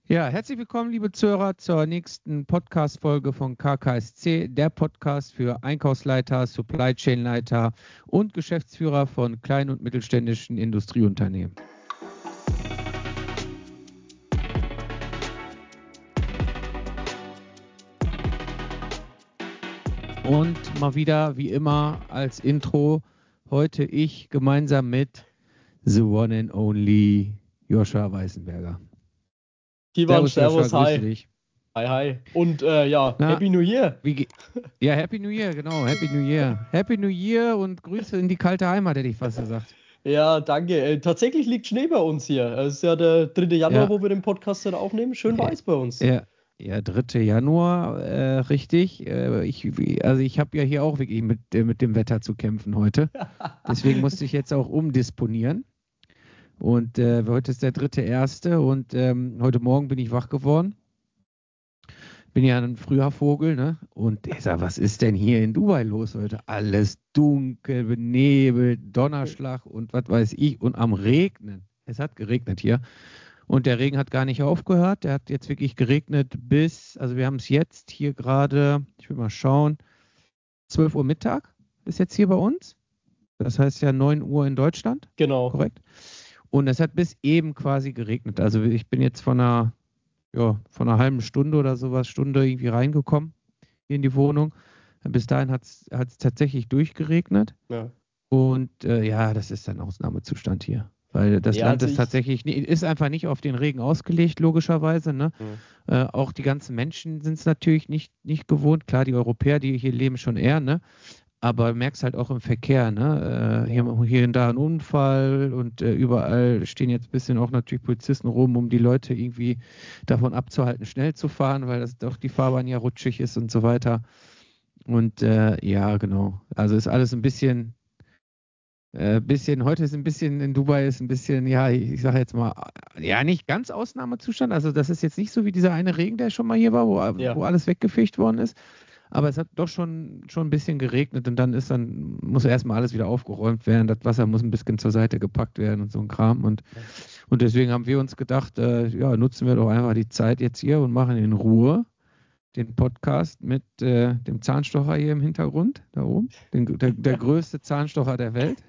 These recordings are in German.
Ja, herzlich willkommen, liebe Zuhörer, zur nächsten Podcast-Folge von KKSC, der Podcast für Einkaufsleiter, Supply Chain Leiter und Geschäftsführer von kleinen und mittelständischen Industrieunternehmen. Und mal wieder, wie immer, als Intro, heute ich gemeinsam mit The One and Only Joscha Weißenberger. Kivan, Servus, Servus, Joscha, grüße hi. dich. Hi. Und Na, Happy New Year. Ja, Happy New Year, genau, Happy New Year. Happy New Year und Grüße in die kalte Heimat, hätte ich fast gesagt. Ja, danke. Tatsächlich liegt Schnee bei uns hier. Es ist ja der 3. Januar, Ja, wo wir den Podcast dann aufnehmen. Schön weiß bei uns. ja, 3. Januar, richtig. Ich habe ja hier auch wirklich mit dem Wetter zu kämpfen heute. Deswegen musste ich jetzt auch umdisponieren. Und heute ist der 3.1. und heute Morgen bin ich wach geworden. Bin ja ein früher Vogel, ne? Und ich sag, was ist denn hier in Dubai los heute? Alles dunkel, benebelt, Donnerschlag und was weiß ich und am Regnen. Es hat geregnet hier. Und der Regen hat gar nicht aufgehört. Der hat jetzt wirklich geregnet also wir haben es jetzt hier gerade, ich will mal schauen, 12 Uhr Mittag ist jetzt hier bei uns. Das heißt ja 9 Uhr in Deutschland. Genau. Korrekt. Und es hat bis eben quasi geregnet. Also ich bin jetzt von einer halben Stunde oder sowas, Stunde irgendwie reingekommen in die Wohnung. Bis dahin hat es tatsächlich durchgeregnet. Ja. Und das ist ein Ausnahmezustand hier. Weil das Ja, Land also ist tatsächlich, ist einfach nicht auf den Regen ausgelegt, logischerweise. Ne? Hm. Auch die ganzen Menschen sind es natürlich nicht gewohnt. Klar, die Europäer, die hier leben, schon eher, ne? Aber merkst halt auch im Verkehr, ne? Hier und da ein Unfall und überall stehen jetzt ein bisschen auch natürlich Polizisten rum, um die Leute irgendwie davon abzuhalten, schnell zu fahren, weil das doch die Fahrbahn ja rutschig ist und so weiter. Und ja, genau. Also ist alles ein heute ist ein bisschen, in Dubai ist ein bisschen, ja, ich sage jetzt mal, ja, nicht ganz Ausnahmezustand. Also das ist jetzt nicht so wie dieser eine Regen, der schon mal hier war, wo alles weggefegt worden ist. Aber es hat doch schon ein bisschen geregnet und muss erstmal alles wieder aufgeräumt werden. Das Wasser muss ein bisschen zur Seite gepackt werden und so ein Kram. Und deswegen haben wir uns gedacht, nutzen wir doch einfach die Zeit jetzt hier und machen in Ruhe den Podcast mit dem Zahnstocher hier im Hintergrund, da oben. Der größte Zahnstocher der Welt.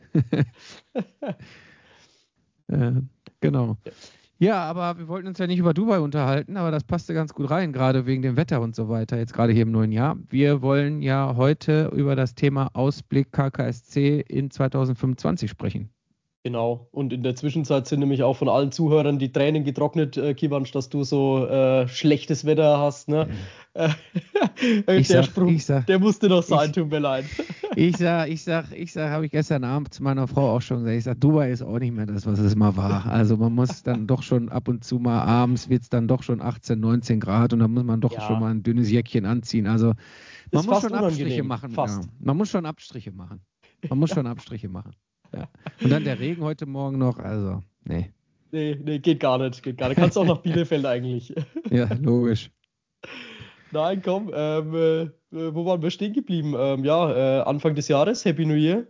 Genau. Ja, aber wir wollten uns ja nicht über Dubai unterhalten, aber das passte ganz gut rein, gerade wegen dem Wetter und so weiter, jetzt gerade hier im neuen Jahr. Wir wollen ja heute über das Thema Ausblick KKSC in 2025 sprechen. Genau. Und in der Zwischenzeit sind nämlich auch von allen Zuhörern die Tränen getrocknet, Kivanch, dass du so schlechtes Wetter hast, ne? Der Spruch, der musste doch sein, tut mir leid. Habe ich gestern Abend zu meiner Frau auch schon gesagt. Ich sage, Dubai ist auch nicht mehr das, was es mal war. Also man muss dann doch schon ab und zu mal abends wird es dann doch schon 18, 19 Grad und dann muss man doch schon mal ein dünnes Jäckchen anziehen. Also man muss schon Abstriche machen. Fast. Ja. Man muss schon Abstriche machen. Ja. Und dann der Regen heute Morgen noch. Also, nee. Nee, geht gar nicht. Kannst auch nach Bielefeld eigentlich. Ja, logisch. Nein, komm, wo waren wir stehen geblieben? Anfang des Jahres, Happy New Year.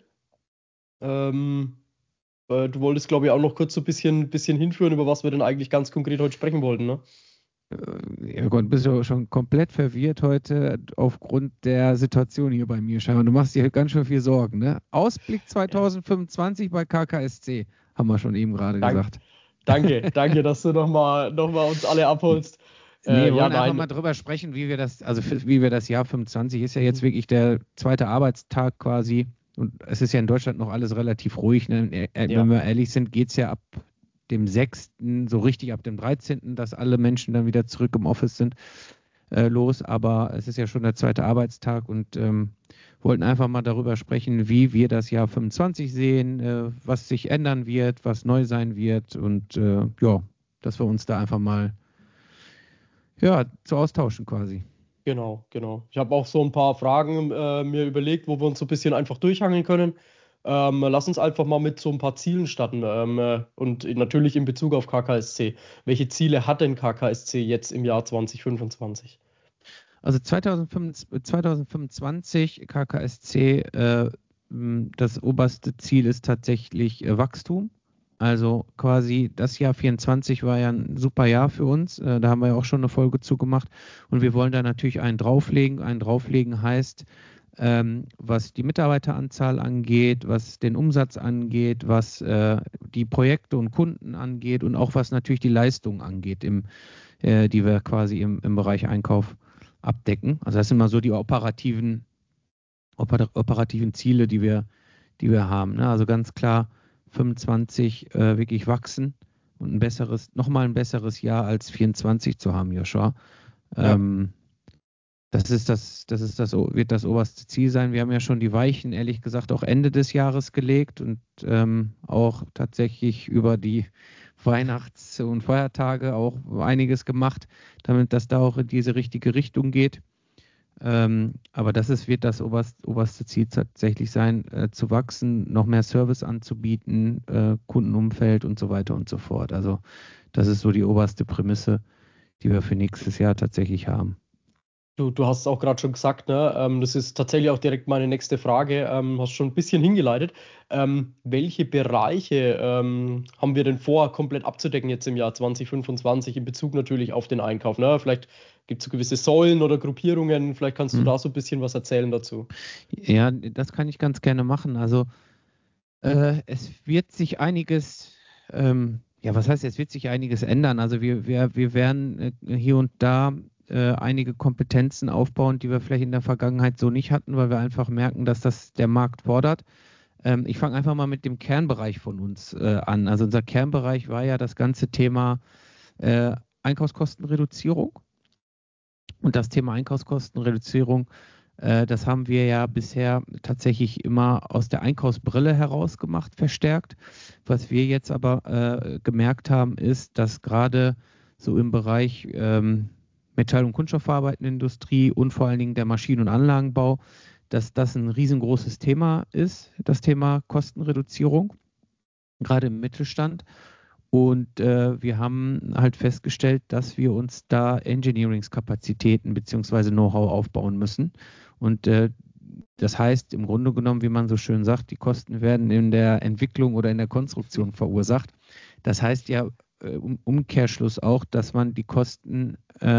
Du wolltest, glaube ich, auch noch kurz so ein bisschen hinführen, über was wir denn eigentlich ganz konkret heute sprechen wollten, ne? Ja Gott, bist du schon komplett verwirrt heute aufgrund der Situation hier bei mir, scheinbar. Du machst dir ganz schön viel Sorgen, ne? Ausblick 2025 bei KKSC, haben wir schon eben gerade gesagt. Danke, dass du nochmal uns alle abholst. Wir wollen einfach mal drüber sprechen, wie wir das Jahr 25 ist ja jetzt wirklich der zweite Arbeitstag quasi. Und es ist ja in Deutschland noch alles relativ ruhig. Ne? Wenn wir ehrlich sind, geht es ja ab dem 6., so richtig ab dem 13., dass alle Menschen dann wieder zurück im Office sind, los. Aber es ist ja schon der zweite Arbeitstag und wollten einfach mal darüber sprechen, wie wir das Jahr 25 sehen, was sich ändern wird, was neu sein wird und dass wir uns da einfach mal zu austauschen quasi. Genau. Ich habe auch so ein paar Fragen mir überlegt, wo wir uns so ein bisschen einfach durchhangeln können. Lass uns einfach mal mit so ein paar Zielen starten. Und natürlich in Bezug auf KKSC. Welche Ziele hat denn KKSC jetzt im Jahr 2025? Also 2025 KKSC, das oberste Ziel ist tatsächlich Wachstum. Also quasi das Jahr 24 war ja ein super Jahr für uns. Da haben wir ja auch schon eine Folge zu gemacht. Und wir wollen da natürlich einen drauflegen. Einen drauflegen heißt, was die Mitarbeiteranzahl angeht, was den Umsatz angeht, was die Projekte und Kunden angeht und auch was natürlich die Leistung angeht, die wir quasi im Bereich Einkauf abdecken. Also das sind mal so die operativen Ziele, die wir haben. Ne? Also ganz klar 25 wirklich wachsen und nochmal ein besseres Jahr als 24 zu haben, Joshua. Ja. Wird das oberste Ziel sein. Wir haben ja schon die Weichen, ehrlich gesagt, auch Ende des Jahres gelegt und auch tatsächlich über die Weihnachts- und Feiertage auch einiges gemacht, damit das da auch in diese richtige Richtung geht. Aber wird das oberste Ziel tatsächlich sein, zu wachsen, noch mehr Service anzubieten, Kundenumfeld und so weiter und so fort. Also das ist so die oberste Prämisse, die wir für nächstes Jahr tatsächlich haben. Du hast es auch gerade schon gesagt, ne? Das ist tatsächlich auch direkt meine nächste Frage. Hast schon ein bisschen hingeleitet. Welche Bereiche haben wir denn vor, komplett abzudecken jetzt im Jahr 2025 in Bezug natürlich auf den Einkauf? Ne? Vielleicht gibt es so gewisse Säulen oder Gruppierungen. Vielleicht kannst du da so ein bisschen was erzählen dazu. Ja, das kann ich ganz gerne machen. Also es wird sich einiges, was heißt, es wird sich einiges ändern. Also wir werden hier und da einige Kompetenzen aufbauen, die wir vielleicht in der Vergangenheit so nicht hatten, weil wir einfach merken, dass das der Markt fordert. Ich fange einfach mal mit dem Kernbereich von uns an. Also unser Kernbereich war ja das ganze Thema Einkaufskostenreduzierung. Und das Thema Einkaufskostenreduzierung, das haben wir ja bisher tatsächlich immer aus der Einkaufsbrille heraus gemacht, verstärkt. Was wir jetzt aber gemerkt haben, ist, dass gerade so im Bereich Metall- und Kunststoffverarbeitende Industrie und vor allen Dingen der Maschinen- und Anlagenbau, dass das ein riesengroßes Thema ist, das Thema Kostenreduzierung, gerade im Mittelstand. Und wir haben halt festgestellt, dass wir uns da Engineeringskapazitäten bzw. Know-how aufbauen müssen. Und das heißt im Grunde genommen, wie man so schön sagt, die Kosten werden in der Entwicklung oder in der Konstruktion verursacht. Das heißt ja Umkehrschluss auch, dass man die Kosten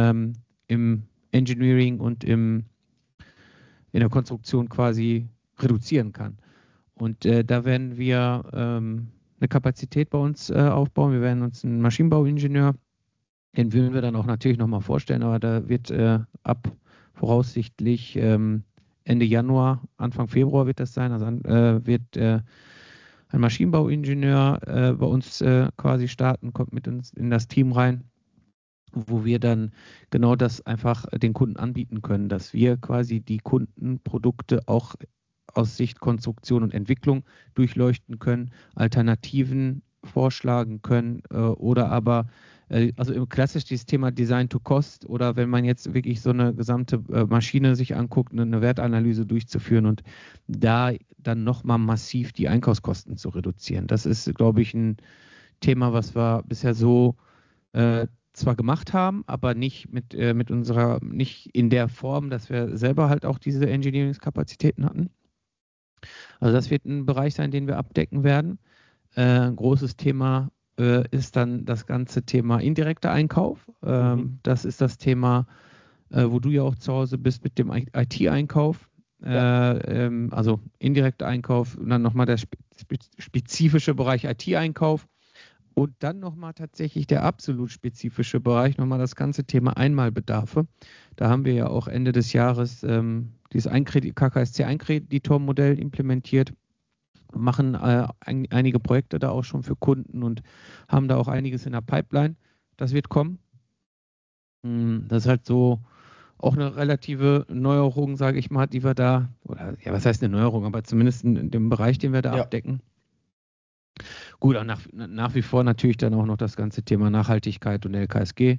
im Engineering und in der Konstruktion quasi reduzieren kann. Und da werden wir eine Kapazität bei uns aufbauen. Wir werden uns einen Maschinenbauingenieur, den würden wir dann auch natürlich nochmal vorstellen, aber da wird ab voraussichtlich Ende Januar, Anfang Februar wird das sein, also wird ein Maschinenbauingenieur bei uns quasi starten, kommt mit uns in das Team rein, wo wir dann genau das einfach den Kunden anbieten können, dass wir quasi die Kundenprodukte auch aus Sicht Konstruktion und Entwicklung durchleuchten können, Alternativen vorschlagen können oder aber, also klassisch dieses Thema Design to Cost oder wenn man jetzt wirklich so eine gesamte Maschine sich anguckt, eine Wertanalyse durchzuführen und da dann nochmal massiv die Einkaufskosten zu reduzieren. Das ist, glaube ich, ein Thema, was wir bisher so zwar gemacht haben, aber nicht nicht in der Form, dass wir selber halt auch diese Engineering-Kapazitäten hatten. Also das wird ein Bereich sein, den wir abdecken werden. Ein großes Thema ist dann das ganze Thema indirekter Einkauf. Das ist das Thema, wo du ja auch zu Hause bist mit dem IT-Einkauf. Ja. Also indirekter Einkauf und dann nochmal der spezifische Bereich IT-Einkauf. Und dann nochmal tatsächlich der absolut spezifische Bereich, nochmal das ganze Thema Einmalbedarfe. Da haben wir ja auch Ende des Jahres dieses KKSC-Einkreditormodell implementiert, machen einige Projekte da auch schon für Kunden und haben da auch einiges in der Pipeline. Das wird kommen. Das ist halt so auch eine relative Neuerung, sage ich mal, die wir da, oder ja, was heißt eine Neuerung, aber zumindest in dem Bereich, den wir da Ja. abdecken. Gut, auch nach wie vor natürlich dann auch noch das ganze Thema Nachhaltigkeit und LKSG.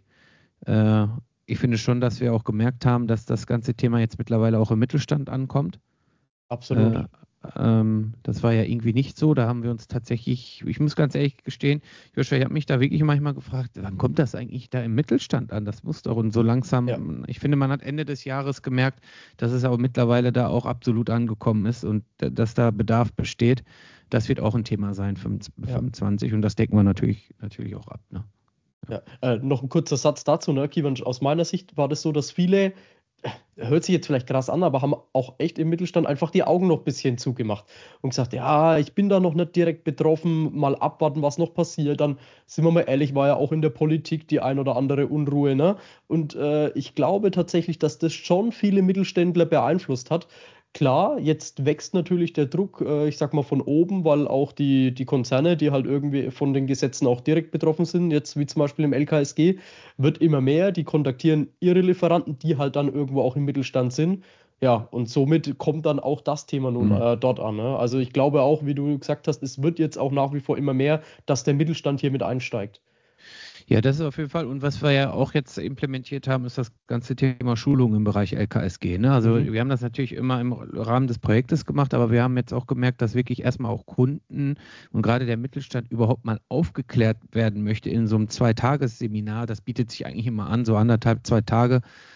Ich finde schon, dass wir auch gemerkt haben, dass das ganze Thema jetzt mittlerweile auch im Mittelstand ankommt. Absolut. Das war ja irgendwie nicht so. Da haben wir uns tatsächlich, ich muss ganz ehrlich gestehen, Joshua, ich habe mich da wirklich manchmal gefragt, wann kommt das eigentlich da im Mittelstand an? Das muss doch und so langsam, Ja. ich finde, man hat Ende des Jahres gemerkt, dass es aber mittlerweile da auch absolut angekommen ist und dass da Bedarf besteht. das wird auch ein Thema sein, 25, und das decken wir natürlich auch ab. Ne? Ja. Noch ein kurzer Satz dazu, ne, Kivan, aus meiner Sicht war das so, dass viele, hört sich jetzt vielleicht krass an, aber haben auch echt im Mittelstand einfach die Augen noch ein bisschen zugemacht und gesagt, ja, ich bin da noch nicht direkt betroffen, mal abwarten, was noch passiert. Dann, sind wir mal ehrlich, war ja auch in der Politik die ein oder andere Unruhe, ne? Und ich glaube tatsächlich, dass das schon viele Mittelständler beeinflusst hat. Klar, jetzt wächst natürlich der Druck, ich sag mal von oben, weil auch die Konzerne, die halt irgendwie von den Gesetzen auch direkt betroffen sind, jetzt wie zum Beispiel im LKSG, wird immer mehr, die kontaktieren ihre Lieferanten, die halt dann irgendwo auch im Mittelstand sind. Ja, und somit kommt dann auch das Thema nun dort an. Ne? Also ich glaube auch, wie du gesagt hast, es wird jetzt auch nach wie vor immer mehr, dass der Mittelstand hier mit einsteigt. Ja, das ist auf jeden Fall. Und was wir ja auch jetzt implementiert haben, ist das ganze Thema Schulung im Bereich LKSG. Ne? Also wir haben das natürlich immer im Rahmen des Projektes gemacht, aber wir haben jetzt auch gemerkt, dass wirklich erstmal auch Kunden und gerade der Mittelstand überhaupt mal aufgeklärt werden möchte in so einem 2-Tages-Seminar. Das bietet sich eigentlich immer an, so 1,5, 2 Tage.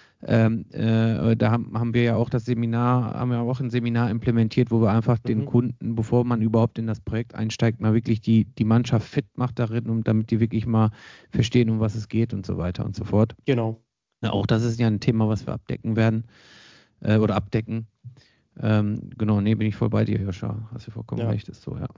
Da haben wir ja auch haben wir auch ein Seminar implementiert, wo wir einfach den Kunden, bevor man überhaupt in das Projekt einsteigt, mal wirklich die Mannschaft fit macht darin, und damit die wirklich mal verstehen, um was es geht und so weiter und so fort. Genau. Ja, auch das ist ja ein Thema, was wir abdecken werden oder abdecken. Genau, bin ich voll bei dir, Joscha. Hast du vollkommen recht, ist so, ja.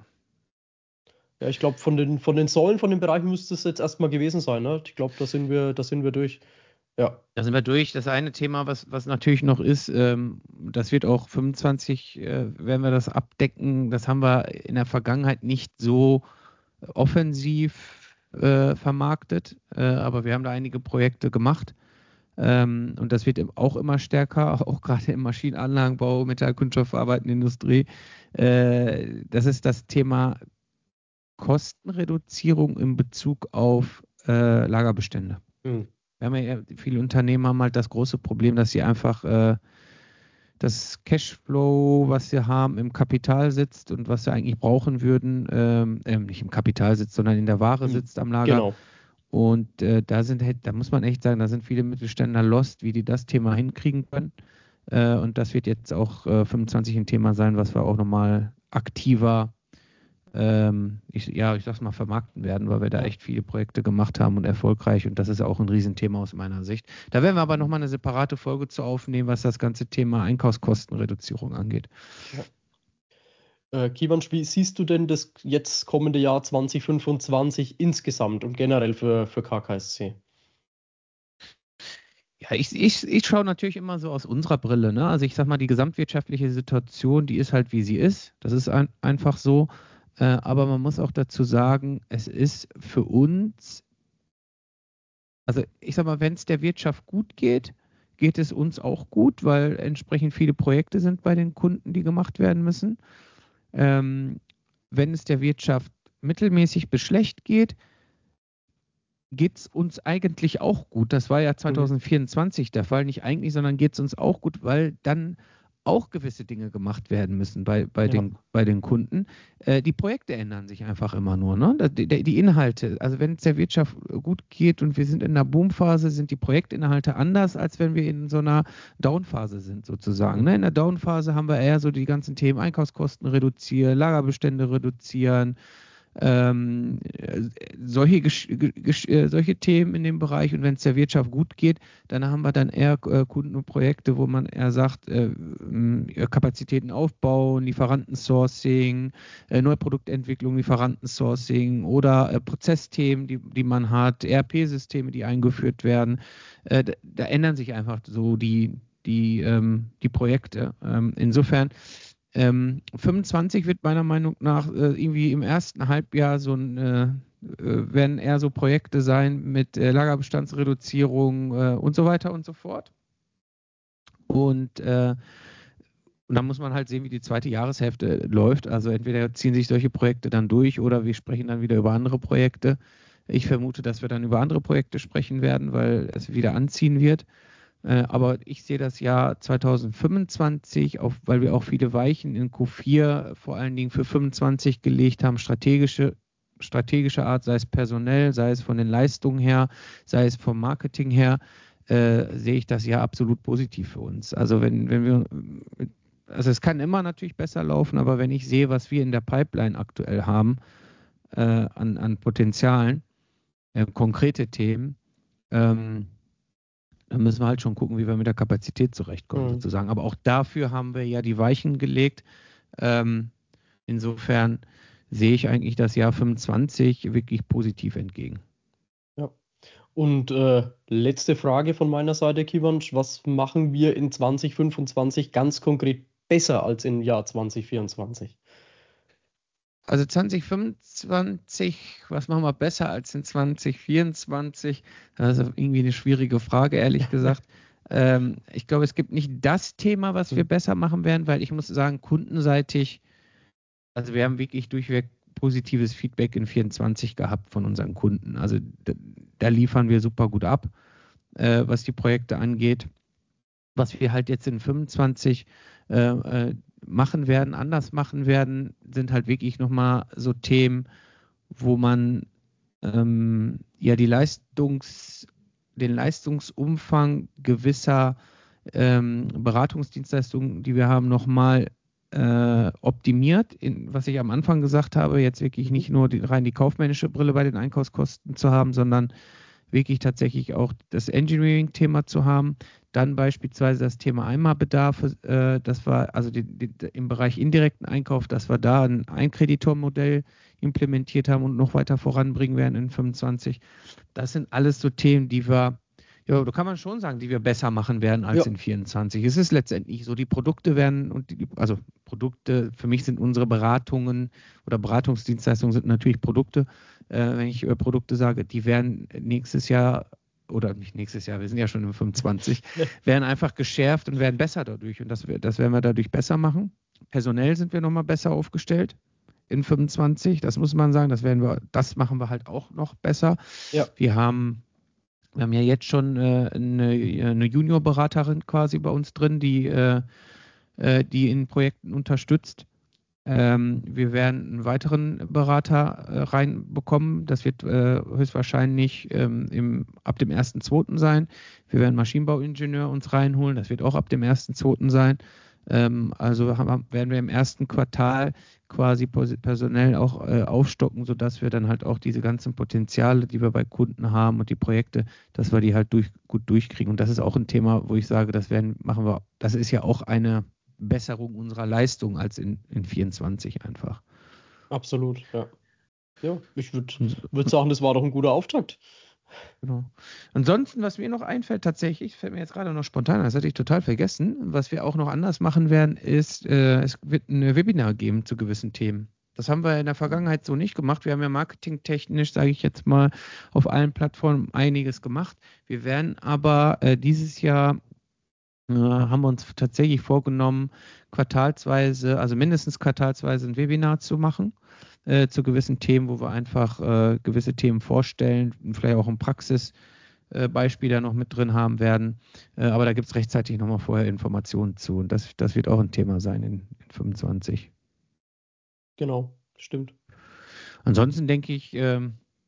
Ja, ich glaube, von den Säulen, von den Bereichen müsste es jetzt erstmal gewesen sein. Ne? Ich glaube, da sind wir durch. Ja. Da sind wir durch. Das eine Thema, was natürlich noch ist, das wird auch 25, werden wir das abdecken. Das haben wir in der Vergangenheit nicht so offensiv vermarktet, aber wir haben da einige Projekte gemacht. Und das wird auch immer stärker, auch gerade im Maschinenanlagenbau, Metallkunststoffverarbeitenden Industrie. Das ist das Thema Kostenreduzierung in Bezug auf Lagerbestände. Wir haben ja, viele Unternehmen haben halt das große Problem, dass sie einfach das Cashflow, was sie haben, im Kapital sitzt, und was sie eigentlich brauchen würden, nicht im Kapital sitzt, sondern in der Ware sitzt am Lager. Genau. Und da muss man echt sagen, da sind viele Mittelständler lost, wie die das Thema hinkriegen können. Und das wird jetzt auch 25 ein Thema sein, was wir auch nochmal aktiver ich sag's mal, vermarkten werden, weil wir da echt viele Projekte gemacht haben und erfolgreich, und das ist auch ein Riesenthema aus meiner Sicht. Da werden wir aber nochmal eine separate Folge zu aufnehmen, was das ganze Thema Einkaufskostenreduzierung angeht. Kivan, wie siehst du denn das jetzt kommende Jahr 2025 insgesamt und generell für KKSC? Ja, ich schaue natürlich immer so aus unserer Brille, ne? Also ich sag mal, die gesamtwirtschaftliche Situation, die ist halt, wie sie ist. Das ist einfach so. Aber man muss auch dazu sagen, es ist für uns, also ich sag mal, wenn es der Wirtschaft gut geht, geht es uns auch gut, weil entsprechend viele Projekte sind bei den Kunden, die gemacht werden müssen. Wenn es der Wirtschaft mittelmäßig bis schlecht geht, geht es uns eigentlich auch gut. Das war ja 2024 der Fall, nicht eigentlich, sondern geht es uns auch gut, weil dann auch gewisse Dinge gemacht werden müssen bei den Kunden. Die Projekte ändern sich einfach immer nur. Ne? Die Inhalte, also wenn es der Wirtschaft gut geht und wir sind in einer Boomphase, sind die Projektinhalte anders, als wenn wir in so einer Downphase sind sozusagen. Ne? In der Downphase haben wir eher so die ganzen Themen Einkaufskosten reduzieren, Lagerbestände reduzieren, solche Themen in dem Bereich. Und wenn es der Wirtschaft gut geht, dann haben wir dann eher Kunden und Projekte, wo man eher sagt, Kapazitäten aufbauen, Lieferantensourcing, neue Produktentwicklung, Lieferantensourcing oder Prozessthemen, die man hat, ERP-Systeme, die eingeführt werden. Da ändern sich einfach so die Projekte. Insofern 25 wird meiner Meinung nach irgendwie im ersten Halbjahr werden eher so Projekte sein mit Lagerbestandsreduzierung und so weiter und so fort. Und dann muss man halt sehen, wie die zweite Jahreshälfte läuft. Also entweder ziehen sich solche Projekte dann durch oder wir sprechen dann wieder über andere Projekte. Ich vermute, dass wir dann über andere Projekte sprechen werden, weil es wieder anziehen wird. Aber ich sehe das Jahr 2025, weil wir auch viele Weichen in Q4 vor allen Dingen für 25 gelegt haben, strategische Art, sei es personell, sei es von den Leistungen her, sei es vom Marketing her, sehe ich das Jahr absolut positiv für uns. Also wenn wir also es kann immer natürlich besser laufen, aber wenn ich sehe, was wir in der Pipeline aktuell haben, an Potenzialen, konkrete Themen, dann müssen wir halt schon gucken, wie wir mit der Kapazität zurechtkommen, sozusagen. Aber auch dafür haben wir ja die Weichen gelegt. Insofern sehe ich eigentlich das Jahr 25 wirklich positiv entgegen. Ja. Und letzte Frage von meiner Seite, Kivanc. Was machen wir in 2025 ganz konkret besser als im Jahr 2024? Also 2025, was machen wir besser als in 2024? Das ist irgendwie eine schwierige Frage, ehrlich gesagt. Ich glaube, es gibt nicht das Thema, was wir besser machen werden, weil ich muss sagen, kundenseitig, also wir haben wirklich durchweg positives Feedback in 24 gehabt von unseren Kunden. Also da liefern wir super gut ab, was die Projekte angeht. Was wir halt jetzt in 25 machen werden, anders machen werden, sind halt wirklich nochmal so Themen, wo man ja den Leistungsumfang gewisser Beratungsdienstleistungen, die wir haben, nochmal optimiert, was ich am Anfang gesagt habe, jetzt wirklich nicht nur rein die kaufmännische Brille bei den Einkaufskosten zu haben, sondern wirklich tatsächlich auch das Engineering-Thema zu haben. Dann beispielsweise das Thema Einmalbedarf, das war also im Bereich indirekten Einkauf, dass wir da ein Einkreditormodell implementiert haben und noch weiter voranbringen werden in 25. Das sind alles so Themen, die wir, ja, da kann man schon sagen, die wir besser machen werden als in 24. Es ist letztendlich so, die Produkte werden, also Produkte, für mich sind unsere Beratungen oder Beratungsdienstleistungen sind natürlich Produkte. Wenn ich über Produkte sage, die werden nächstes Jahr oder nicht nächstes Jahr, wir sind ja schon im 25, werden einfach geschärft und werden besser dadurch. Und das werden wir dadurch besser machen. Personell sind wir nochmal besser aufgestellt in 25. Das muss man sagen, das machen wir halt auch noch besser. Ja. Wir haben ja jetzt schon eine Juniorberaterin quasi bei uns drin, die in Projekten unterstützt. Wir werden einen weiteren Berater reinbekommen. Das wird höchstwahrscheinlich ab dem 1.2. sein. Wir werden einen Maschinenbauingenieur uns reinholen. Das wird auch ab dem 1.2. sein. Also werden wir im ersten Quartal quasi personell auch aufstocken, sodass wir dann halt auch diese ganzen Potenziale, die wir bei Kunden haben und die Projekte, dass wir die halt gut durchkriegen. Und das ist auch ein Thema, wo ich sage, das ist ja auch eine Besserung unserer Leistung als in 24 einfach. Absolut, ja. Ja, ich würd sagen, das war doch ein guter Auftakt. Genau. Ansonsten, was mir noch einfällt, tatsächlich, fällt mir jetzt gerade noch spontan, das hatte ich total vergessen, was wir auch noch anders machen werden, ist, es wird ein Webinar geben zu gewissen Themen. Das haben wir in der Vergangenheit so nicht gemacht. Wir haben ja marketingtechnisch, sage ich jetzt mal, auf allen Plattformen einiges gemacht. Wir werden aber dieses Jahr haben wir uns tatsächlich vorgenommen, also mindestens quartalsweise ein Webinar zu machen zu gewissen Themen, wo wir einfach gewisse Themen vorstellen, vielleicht auch ein Praxisbeispiel da noch mit drin haben werden. Aber da gibt es rechtzeitig nochmal vorher Informationen zu. Und das wird auch ein Thema sein in 25. Genau, stimmt. Ansonsten denke ich, das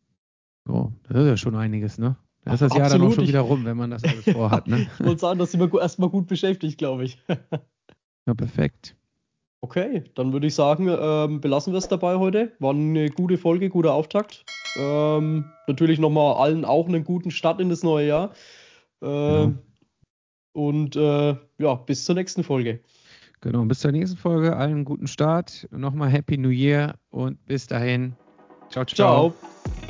ist ja schon einiges, ne? Da ist das Jahr dann auch schon wieder rum, wenn man das alles vorhat, ne? Ich wollte sagen, da sind wir erstmal gut beschäftigt, glaube ich. Ja, perfekt. Okay, dann würde ich sagen, belassen wir es dabei heute. War eine gute Folge, guter Auftakt. Natürlich nochmal allen auch einen guten Start in das neue Jahr. Genau. Und ja, bis zur nächsten Folge. Genau, bis zur nächsten Folge. Allen einen guten Start. Nochmal Happy New Year und bis dahin. Ciao, ciao. Ciao.